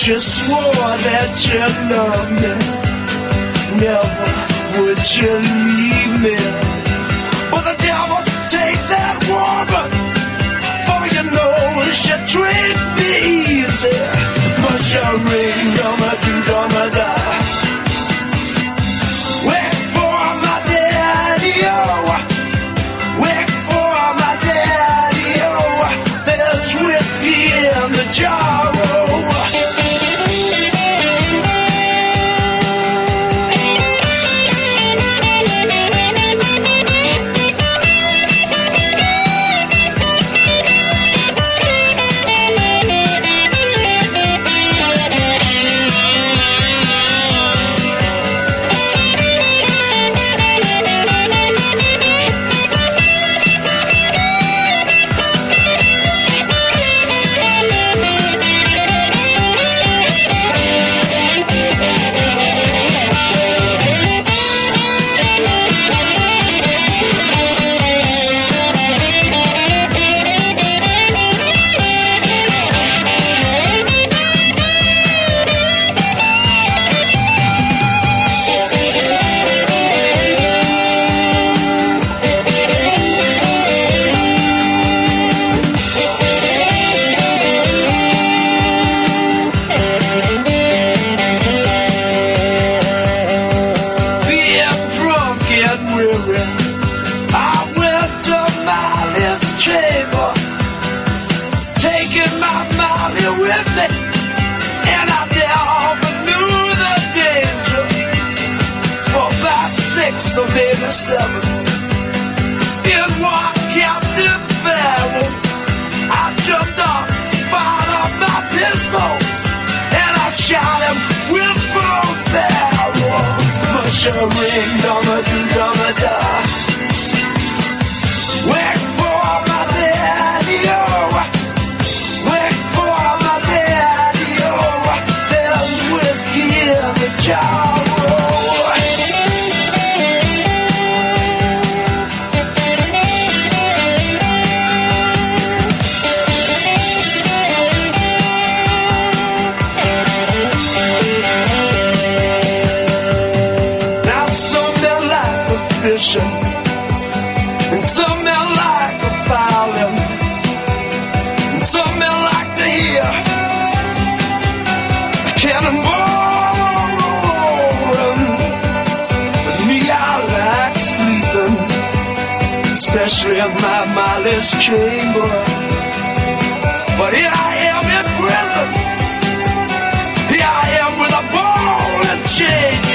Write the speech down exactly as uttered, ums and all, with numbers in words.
you swore that you loved me, never would you leave me. But the devil take that woman, for you know she treat me easy. But your ring, dama do dama da. Wait for my daddy, oh. Wait for my daddy, oh. There's whiskey in the jar, oh. So maybe seven in one captive barrel. I jumped off, fired up my pistols, and I shot him with both barrels. Push a ring, dama do dama da. Wait for my daddy, oh. Wait for my daddy, oh. There's whiskey in the jar, oh. And some men like a violin, and some men like to hear a cannonball rolling. But me, I like sleeping, especially in my mindless chamber. But here I am in prison, here I am with a ball and chain.